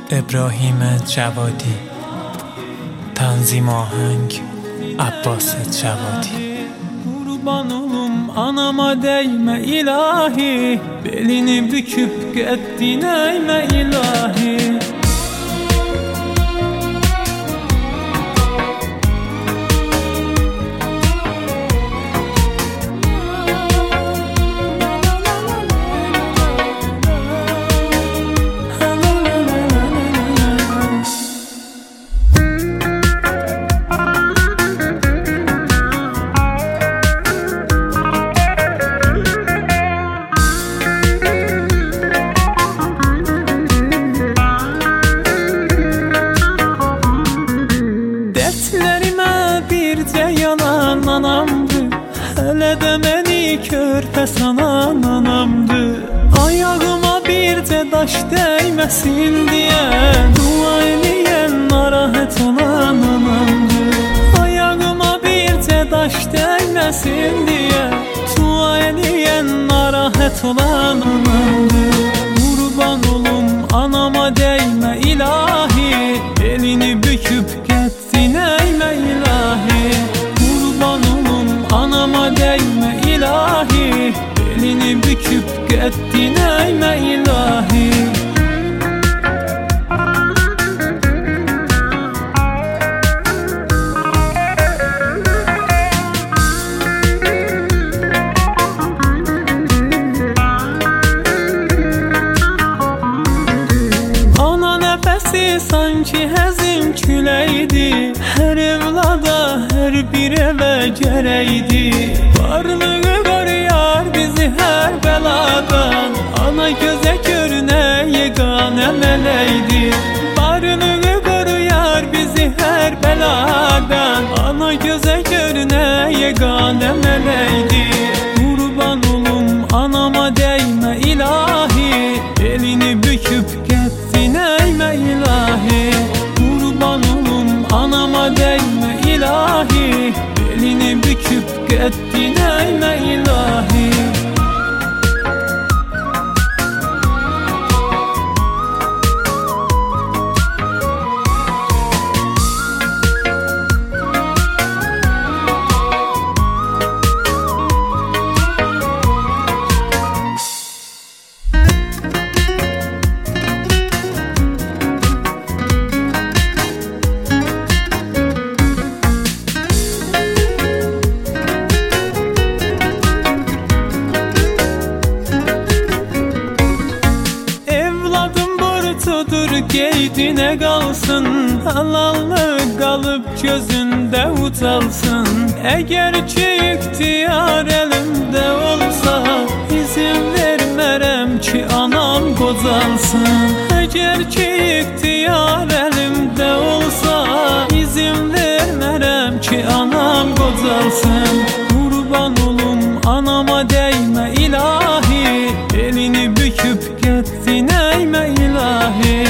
ابراهیم جوادی. تنظیم آهنگ عباس جوادی. Kurban olum anama değme ilahi, belini büküp gittin eğme ilahi. Yanan anamdı, hele de beni körpe sanan anamdı. Ayağıma bir de taş değmesin diye dua eleyen narahat olan anamdı. Ayağıma bir de taş değmesin diye dua eleyen narahat olan anamdı. Kurban olum anama değme ilahi, elini büküp gittin eğme ilahi. Anama değme ilahi, elini büküp gittin eğme ilahi. Ana nefesi sanki hezin küleydi, her evlada her bir eve gereydi. Varlığı koruyar bizi her beladan, ana göze görüne yegane meleydi. Varlığı koruyar bizi her beladan, ana göze görüne yegane meleydi. Kurban olum anama değme ilahi, elini büküp gittin eğme ilahi. Kurban olum anama değme ilahi, elini büküp gittin eğme ilahi. Geydine kalsın, halallık kalıp gözünde utalsın. Eğer ki ihtiyar elimde olsa, izin vermerem ki anam gocalsın. Eğer ki ihtiyar elimde olsa, izin vermerem ki anam gocalsın. Kurban olum anama değme ilahi, elini büküp gittin eğme ilahi.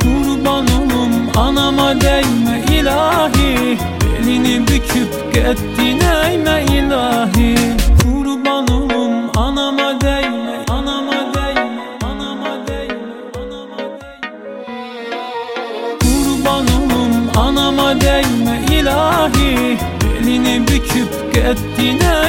Anama değme ilahi, elini büküp gittin eğme ilahi. Kurban olum anama değme, anama değme, anama değme, anama değme. Kurban olum anama değme ilahi, elini büküp gittin